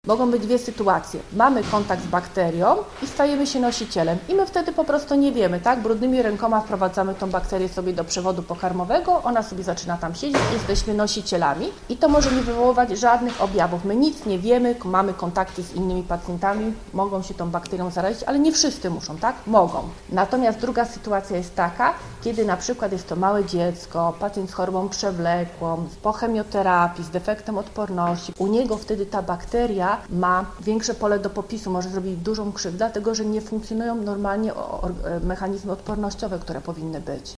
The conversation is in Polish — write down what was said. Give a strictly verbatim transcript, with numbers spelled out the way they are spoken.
Mogą być dwie sytuacje. Mamy kontakt z bakterią i stajemy się nosicielem i my wtedy po prostu nie wiemy, tak? Brudnymi rękoma wprowadzamy tą bakterię sobie do przewodu pokarmowego, ona sobie zaczyna tam siedzieć, jesteśmy nosicielami i to może nie wywoływać żadnych objawów. My nic nie wiemy, mamy kontakty z innymi pacjentami, mogą się tą bakterią zarazić, ale nie wszyscy muszą, tak? Mogą. Natomiast druga sytuacja jest taka, kiedy na przykład jest to małe dziecko, pacjent z chorobą przewlekłą, po chemioterapii, z defektem odporności. U niego wtedy ta bakteria ma większe pole do popisu, może zrobić dużą krzywdę, dlatego że nie funkcjonują normalnie mechanizmy odpornościowe, które powinny być.